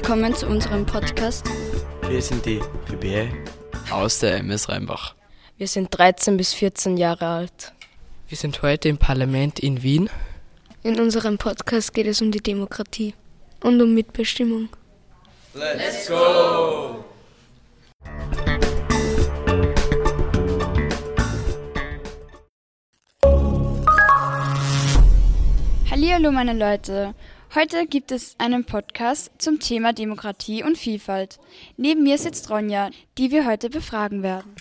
Willkommen zu unserem Podcast. Wir sind die PBE aus der MS Rheinbach. Wir sind 13 bis 14 Jahre alt. Wir sind heute im Parlament in Wien. In unserem Podcast geht es um die Demokratie und um Mitbestimmung. Let's go! Hallihallo meine Leute, heute gibt es einen Podcast zum Thema Demokratie und Vielfalt. Neben mir sitzt Ronja, die wir heute befragen werden.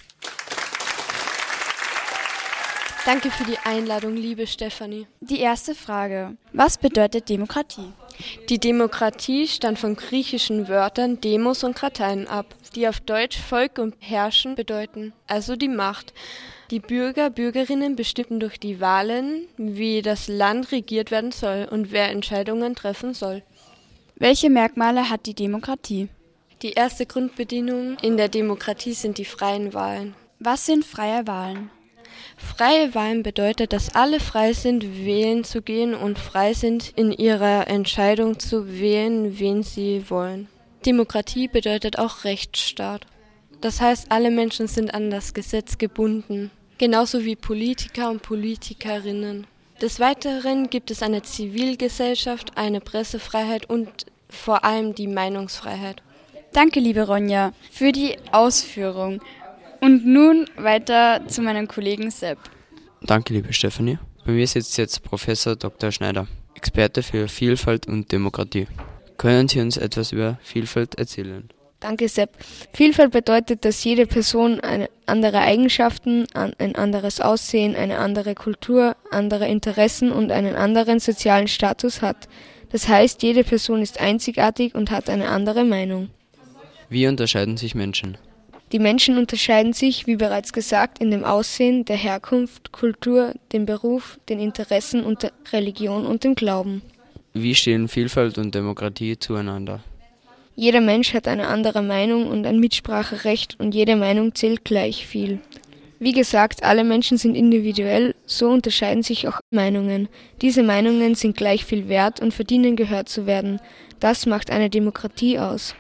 Danke für die Einladung, liebe Stefanie. Die erste Frage, was bedeutet Demokratie? Die Demokratie stammt von griechischen Wörtern Demos und Kratein ab, die auf Deutsch Volk und Herrschen bedeuten, also die Macht. Die Bürger, Bürgerinnen bestimmten durch die Wahlen, wie das Land regiert werden soll und wer Entscheidungen treffen soll. Welche Merkmale hat die Demokratie? Die erste Grundbedingung in der Demokratie sind die freien Wahlen. Was sind freie Wahlen? Freie Wahlen bedeutet, dass alle frei sind, wählen zu gehen und frei sind, in ihrer Entscheidung zu wählen, wen sie wollen. Demokratie bedeutet auch Rechtsstaat. Das heißt, alle Menschen sind an das Gesetz gebunden, genauso wie Politiker und Politikerinnen. Des Weiteren gibt es eine Zivilgesellschaft, eine Pressefreiheit und vor allem die Meinungsfreiheit. Danke, liebe Ronja, für die Ausführung. Und nun weiter zu meinem Kollegen Sepp. Danke, liebe Stefanie. Bei mir sitzt jetzt Professor Dr. Schneider, Experte für Vielfalt und Demokratie. Können Sie uns etwas über Vielfalt erzählen? Danke, Sepp. Vielfalt bedeutet, dass jede Person andere Eigenschaften, ein anderes Aussehen, eine andere Kultur, andere Interessen und einen anderen sozialen Status hat. Das heißt, jede Person ist einzigartig und hat eine andere Meinung. Wie unterscheiden sich Menschen? Die Menschen unterscheiden sich, wie bereits gesagt, in dem Aussehen, der Herkunft, Kultur, dem Beruf, den Interessen und der Religion und dem Glauben. Wie stehen Vielfalt und Demokratie zueinander? Jeder Mensch hat eine andere Meinung und ein Mitspracherecht und jede Meinung zählt gleich viel. Wie gesagt, alle Menschen sind individuell, so unterscheiden sich auch Meinungen. Diese Meinungen sind gleich viel wert und verdienen gehört zu werden. Das macht eine Demokratie aus.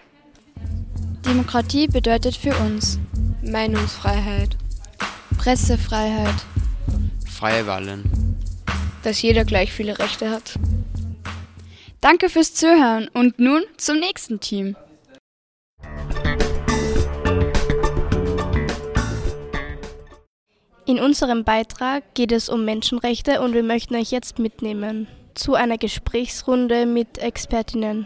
Demokratie bedeutet für uns Meinungsfreiheit, Pressefreiheit, Freie Wahlen. dass jeder gleich viele Rechte hat. Danke fürs Zuhören und nun zum nächsten Team. In unserem Beitrag geht es um Menschenrechte und wir möchten euch jetzt mitnehmen zu einer Gesprächsrunde mit Expertinnen.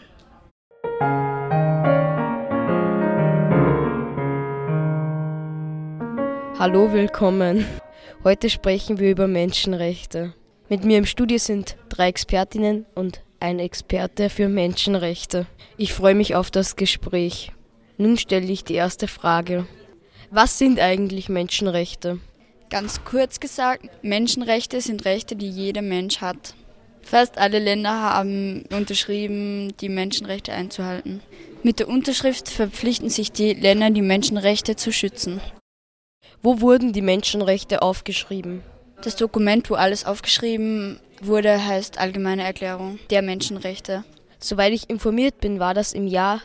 Hallo, willkommen. Heute sprechen wir über Menschenrechte. Mit mir im Studio sind 3 Expertinnen und ein Experte für Menschenrechte. Ich freue mich auf das Gespräch. Nun stelle ich die erste Frage. Was sind eigentlich Menschenrechte? Ganz kurz gesagt, Menschenrechte sind Rechte, die jeder Mensch hat. Fast alle Länder haben unterschrieben, die Menschenrechte einzuhalten. Mit der Unterschrift verpflichten sich die Länder, die Menschenrechte zu schützen. Wo wurden die Menschenrechte aufgeschrieben? Das Dokument, wo alles aufgeschrieben wurde, heißt Allgemeine Erklärung der Menschenrechte. Soweit ich informiert bin, war das im Jahr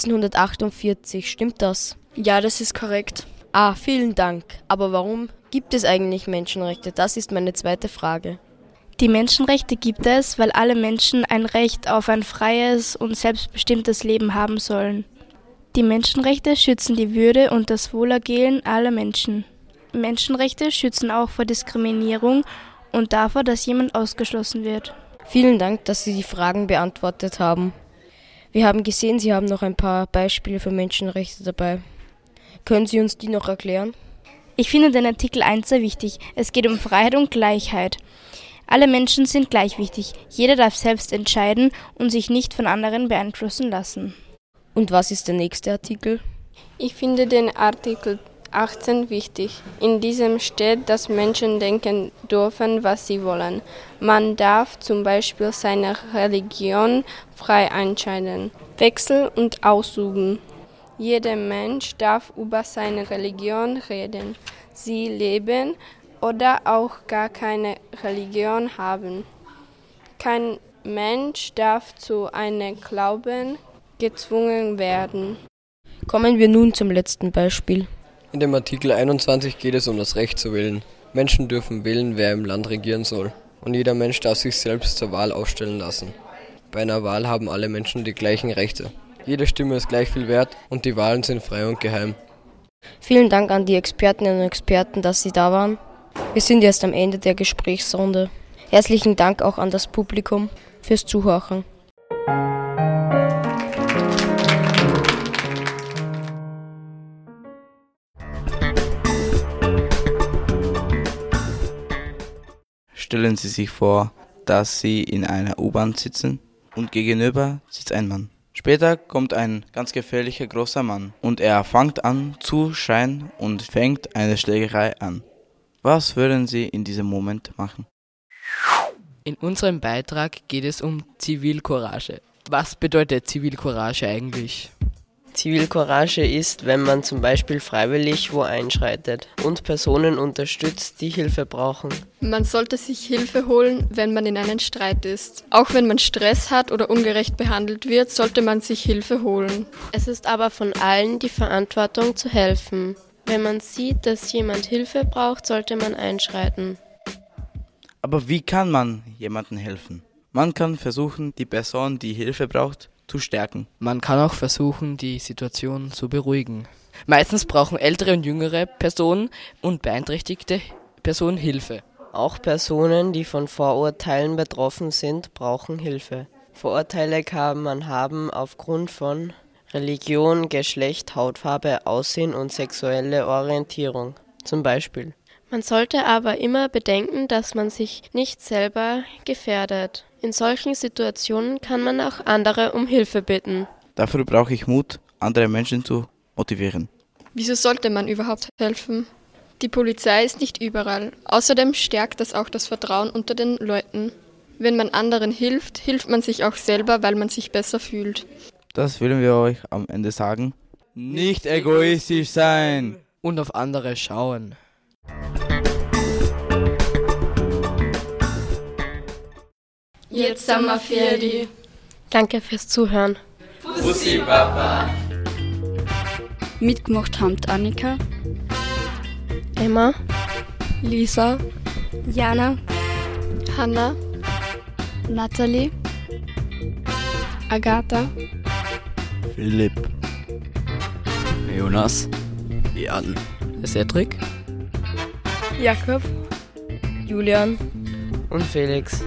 1948. Stimmt das? Ja, das ist korrekt. Vielen Dank. Aber warum gibt es eigentlich Menschenrechte? Das ist meine zweite Frage. Die Menschenrechte gibt es, weil alle Menschen ein Recht auf ein freies und selbstbestimmtes Leben haben sollen. Die Menschenrechte schützen die Würde und das Wohlergehen aller Menschen. Menschenrechte schützen auch vor Diskriminierung und davor, dass jemand ausgeschlossen wird. Vielen Dank, dass Sie die Fragen beantwortet haben. Wir haben gesehen, Sie haben noch ein paar Beispiele für Menschenrechte dabei. Können Sie uns die noch erklären? Ich finde den Artikel 1 sehr wichtig. Es geht um Freiheit und Gleichheit. Alle Menschen sind gleich wichtig. Jeder darf selbst entscheiden und sich nicht von anderen beeinflussen lassen. Und was ist der nächste Artikel? Ich finde den Artikel 18 wichtig. In diesem steht, dass Menschen denken dürfen, was sie wollen. Man darf zum Beispiel seine Religion frei entscheiden, wechseln und ausüben. Jeder Mensch darf über seine Religion reden, sie leben oder auch gar keine Religion haben. Kein Mensch darf zu einem Glauben gezwungen werden. Kommen wir nun zum letzten Beispiel. In dem Artikel 21 geht es um das Recht zu wählen. Menschen dürfen wählen, wer im Land regieren soll. Und jeder Mensch darf sich selbst zur Wahl aufstellen lassen. Bei einer Wahl haben alle Menschen die gleichen Rechte. Jede Stimme ist gleich viel wert und die Wahlen sind frei und geheim. Vielen Dank an die Expertinnen und Experten, dass Sie da waren. Wir sind jetzt am Ende der Gesprächsrunde. Herzlichen Dank auch an das Publikum fürs Zuhören. Stellen Sie sich vor, dass Sie in einer U-Bahn sitzen und gegenüber sitzt ein Mann. Später kommt ein ganz gefährlicher großer Mann und er fängt an zu schreien und fängt eine Schlägerei an. Was würden Sie in diesem Moment machen? In unserem Beitrag geht es um Zivilcourage. Was bedeutet Zivilcourage eigentlich? Zivilcourage ist, wenn man zum Beispiel freiwillig wo einschreitet und Personen unterstützt, die Hilfe brauchen. Man sollte sich Hilfe holen, wenn man in einem Streit ist. Auch wenn man Stress hat oder ungerecht behandelt wird, sollte man sich Hilfe holen. Es ist aber von allen die Verantwortung zu helfen. Wenn man sieht, dass jemand Hilfe braucht, sollte man einschreiten. Aber wie kann man jemandem helfen? Man kann versuchen, die Person, die Hilfe braucht, zu stärken. Man kann auch versuchen, die Situation zu beruhigen. Meistens brauchen ältere und jüngere Personen und beeinträchtigte Personen Hilfe. Auch Personen, die von Vorurteilen betroffen sind, brauchen Hilfe. Vorurteile kann man haben aufgrund von Religion, Geschlecht, Hautfarbe, Aussehen und sexuelle Orientierung. Zum Beispiel. Man sollte aber immer bedenken, dass man sich nicht selber gefährdet. In solchen Situationen kann man auch andere um Hilfe bitten. Dafür brauche ich Mut, andere Menschen zu motivieren. Wieso sollte man überhaupt helfen? Die Polizei ist nicht überall. Außerdem stärkt das auch das Vertrauen unter den Leuten. Wenn man anderen hilft, hilft man sich auch selber, weil man sich besser fühlt. Das wollen wir euch am Ende sagen. Nicht egoistisch sein. Und auf andere schauen. Jetzt sind wir fertig. Danke fürs Zuhören. Bussi Papa. Mitgemacht haben die Annika, Emma, Lisa, Jana, Hanna, Natalie, Agatha, Philipp. Jonas. Jan. Cedric, Jakob, Julian. Und Felix.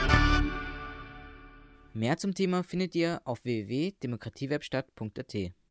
Mehr zum Thema findet ihr auf www.demokratiewebstadt.at.